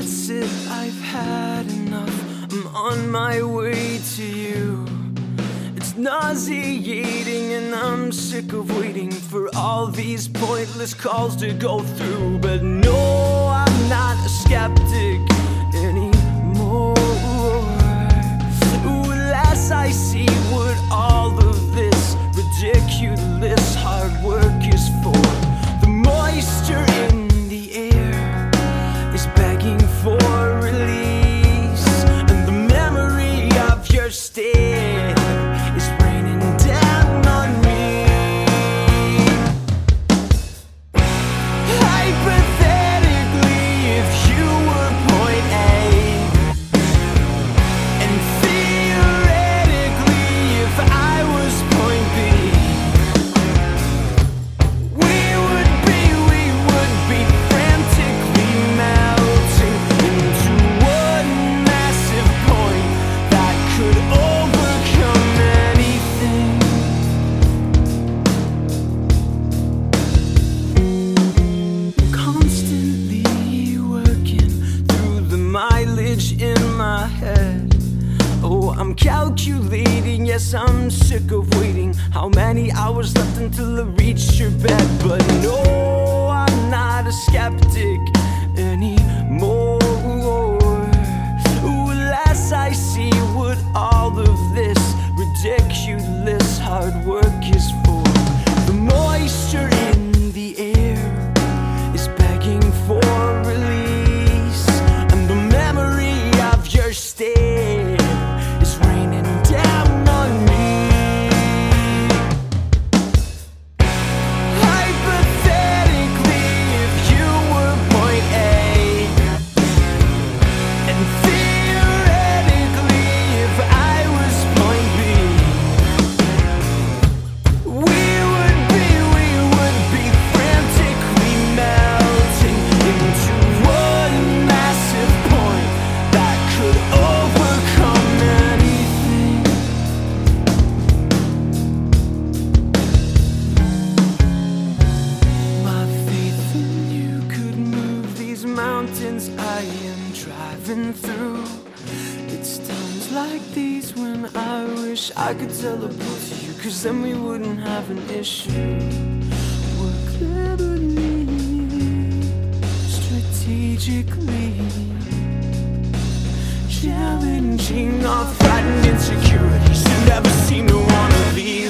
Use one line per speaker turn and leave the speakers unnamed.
That's it, I've had enough. I'm on my way to you. It's nauseating and I'm sick of waiting for all these pointless calls to go through. But no, I'm not a skeptic anymore. Unless I see what all of this ridiculous hard work is for. The moisture in the air is begging for release, and the memory of your stare is raining down on me. Hypothetically, if you were point A, and theoretically, if I was point B, we would be frantically melting into one massive point that could overcome anything. Constantly working through the mileage in my head. Oh, I'm calculating, yes, I'm sick of waiting. How many hours left until I reach your bed? But no, I'm not a skeptic anymore. Unless I see what all of this ridiculous hard work is for. The moisture in the air is begging for release, and the memory of your stare is raining down on me. Hypothetically, if you were point A, and theoretically, if I was point B, we would be frantically melting into one massive point that could overcome anything. My faith in you could move these mountains I am driving through. It's times like these when I wish I could teleport to you, 'cause then we wouldn't have an issue. Work cleverly, strategically, challenging our frightened insecurities. You never seem to wanna leave.